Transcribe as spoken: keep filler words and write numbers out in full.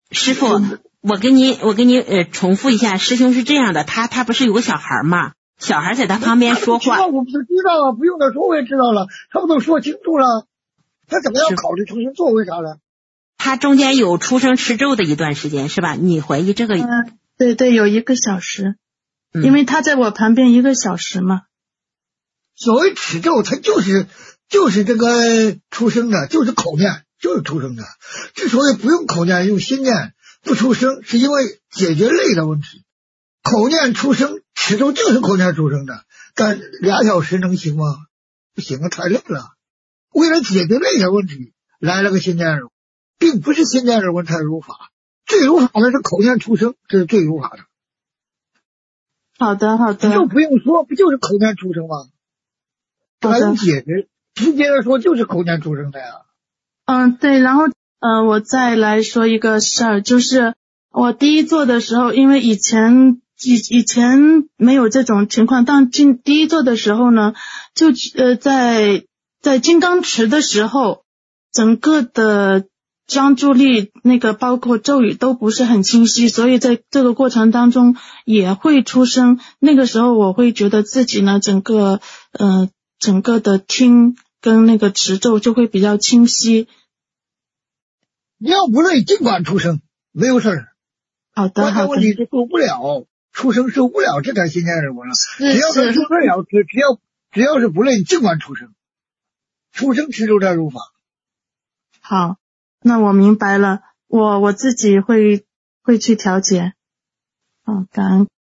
师傅，我跟你我跟你呃重复一下，师兄是这样的，他他不是有个小孩吗？小孩在他旁边说话， 我不是知道啊，不用他说我也知道了，他们都说清楚了，他怎么样考虑出生作为啥呢？ 他中间有出生持咒的一段时间是吧？你怀疑这个？ 嗯，对对，有一个小时， 嗯、 因为他在我旁边一个小时嘛。 所谓持咒，它就是就是这个出生的，就是口念，就是出生的。之所以不用口念，用心念不出生，是因为解决累的问题。口念出生，持咒就是口念出生的，但俩小时能行吗？不行啊，太累了。为了解决累的问题，来了个心念入，并不是心念入文才如法，最如法的是口念出生，这是最如法的。 好的好的， 就不用说，不就是口念出生吗？还用解释，直接的说就是口念出生的呀。 嗯，对，然后呃，我再来说一个事儿，就是我第一做的时候，因为以前以以前没有这种情况，但今第一做的时候呢，就呃在在金刚持的时候，整个的专注力那个包括咒语都不是很清晰，所以在这个过程当中也会出声。那个时候我会觉得自己呢，整个呃整个的听跟那个持咒就会比较清晰。 你要不累，尽管出声，没有事儿。 好的，好的。 问题是受不了，出声受不了，这才心念入文了。 只要是受得了，只只要只要是不累，你尽管出声，出声持咒再入法。 好，那我明白了，我我自己会会去调节。好，感恩。